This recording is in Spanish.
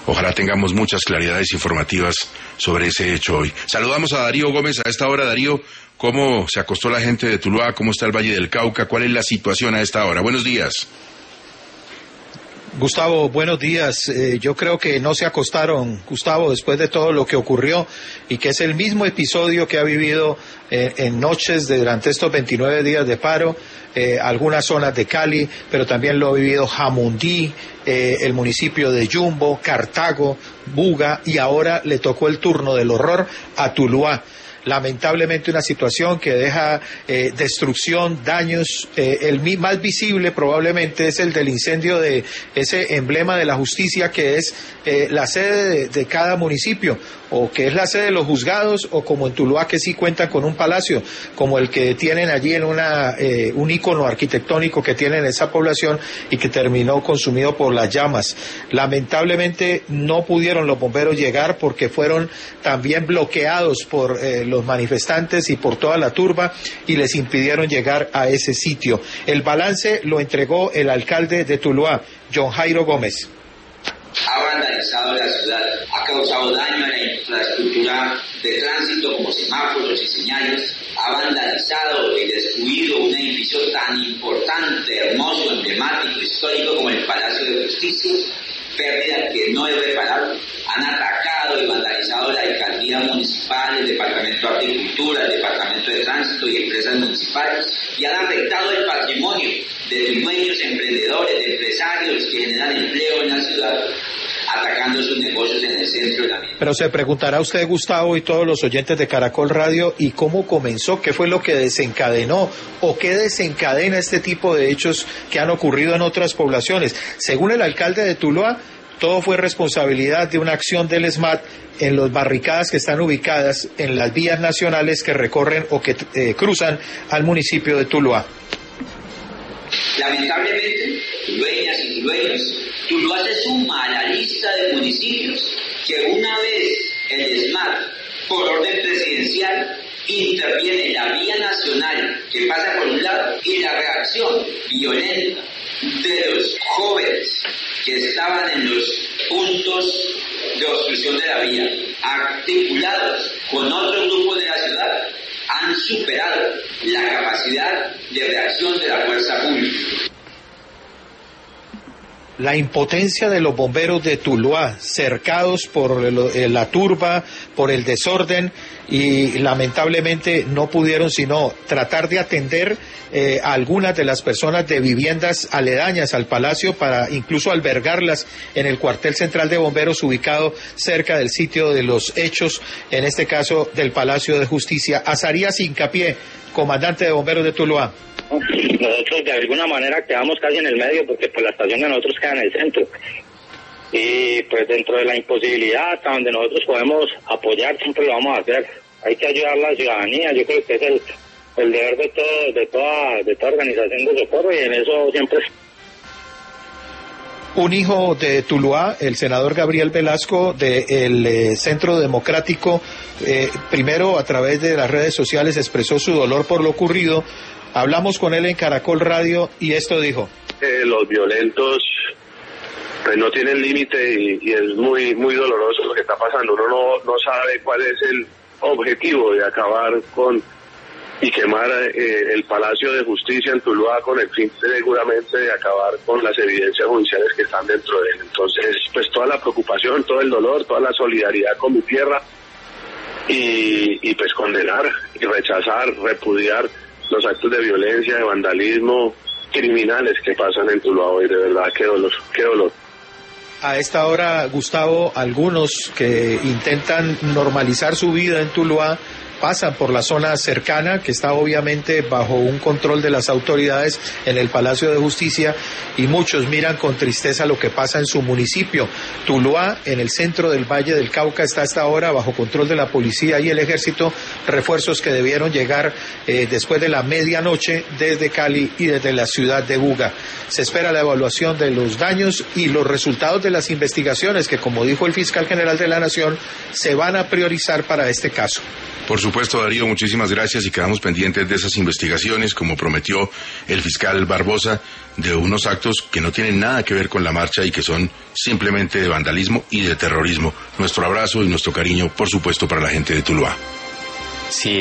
Ojalá tengamos muchas claridades informativas sobre ese hecho hoy. Saludamos a Darío Gómez a esta hora. Darío, ¿cómo se acostó la gente de Tuluá? ¿Cómo está el Valle del Cauca? ¿Cuál es la situación a esta hora? Buenos días. Gustavo, buenos días. Yo creo que no se acostaron, Gustavo, después de todo lo que ocurrió y que es el mismo episodio que ha vivido en noches durante estos 29 días de paro, algunas zonas de Cali, pero también lo ha vivido Jamundí, el municipio de Yumbo, Cartago, Buga, y ahora le tocó el turno del horror a Tuluá. Lamentablemente una situación que deja destrucción, daños. El más visible probablemente es el del incendio de ese emblema de la justicia que es la sede de cada municipio, o que es la sede de los juzgados, o como en Tuluá que sí cuentan con un palacio, como el que tienen allí en un ícono arquitectónico que tienen esa población y que terminó consumido por las llamas. Lamentablemente no pudieron los bomberos llegar porque fueron también bloqueados por los manifestantes y por toda la turba y les impidieron llegar a ese sitio. El balance lo entregó el alcalde de Tuluá, John Jairo Gómez. Ha vandalizado la ciudad, ha causado daño a la infraestructura de tránsito como semáforos y señales, ha vandalizado y destruido un edificio tan importante, hermoso, emblemático, histórico como el Palacio de Justicia, pérdida que no es reparable. Han atacado y vandalizado la alcaldía municipal, el departamento de agricultura, el departamento de tránsito y empresas municipales, y han afectado el patrimonio de dueños, emprendedores, de empresarios que generan empleo en la ciudad, atacando sus negocios en el centro de la misma. Pero se preguntará usted, Gustavo, y todos los oyentes de Caracol Radio, ¿y cómo comenzó? ¿Qué fue lo que desencadenó o qué desencadena este tipo de hechos que han ocurrido en otras poblaciones? Según el alcalde de Tuluá, todo fue responsabilidad de una acción del SMAT en las barricadas que están ubicadas en las vías nacionales que recorren o que cruzan al municipio de Tuluá. Lamentablemente, dueñas y dueños, Tuluá se suma a la lista de municipios que una vez el SMAT, por orden presidencial, interviene en la vía nacional que pasa por un lado y la reacción violenta de los jóvenes que estaban en los puntos de obstrucción de la vía, articulados con otros grupos de la ciudad, han superado la capacidad de reacción de la fuerza pública. La impotencia de los bomberos de Tuluá, cercados por la turba, por el desorden, y lamentablemente no pudieron sino tratar de atender a algunas de las personas de viviendas aledañas al palacio para incluso albergarlas en el cuartel central de bomberos ubicado cerca del sitio de los hechos, en este caso del Palacio de Justicia. Azarías Hincapié, comandante de bomberos de Tuluá. Nosotros de alguna manera quedamos casi en el medio porque pues la estación de nosotros queda en el centro y pues dentro de la imposibilidad hasta donde nosotros podemos apoyar siempre lo vamos a hacer. Hay que ayudar a la ciudadanía, yo creo que es el deber de toda organización de socorro y en eso siempre. Un hijo de Tuluá, el senador Gabriel Velasco del Centro Democrático, primero a través de las redes sociales expresó su dolor por lo ocurrido. Hablamos con él en Caracol Radio y esto dijo. Los violentos pues no tienen límite y es muy muy doloroso lo que está pasando. Uno no sabe cuál es el objetivo de acabar con y quemar el Palacio de Justicia en Tuluá con el fin seguramente de acabar con las evidencias judiciales que están dentro de él. Entonces, pues toda la preocupación, todo el dolor, toda la solidaridad con mi tierra y pues condenar y rechazar, repudiar los actos de violencia, de vandalismo, criminales que pasan en Tuluá hoy. De verdad, qué dolor, qué dolor. A esta hora, Gustavo, algunos que intentan normalizar su vida en Tuluá pasan por la zona cercana, que está obviamente bajo un control de las autoridades en el Palacio de Justicia, y muchos miran con tristeza lo que pasa en su municipio. Tuluá, en el centro del Valle del Cauca, está hasta ahora bajo control de la policía y el ejército, refuerzos que debieron llegar después de la medianoche desde Cali y desde la ciudad de Buga. Se espera la evaluación de los daños y los resultados de las investigaciones que, como dijo el fiscal general de la Nación, se van a priorizar para este caso. Por supuesto, Darío, muchísimas gracias y quedamos pendientes de esas investigaciones, como prometió el fiscal Barbosa, de unos actos que no tienen nada que ver con la marcha y que son simplemente de vandalismo y de terrorismo. Nuestro abrazo y nuestro cariño, por supuesto, para la gente de Tuluá. Sí.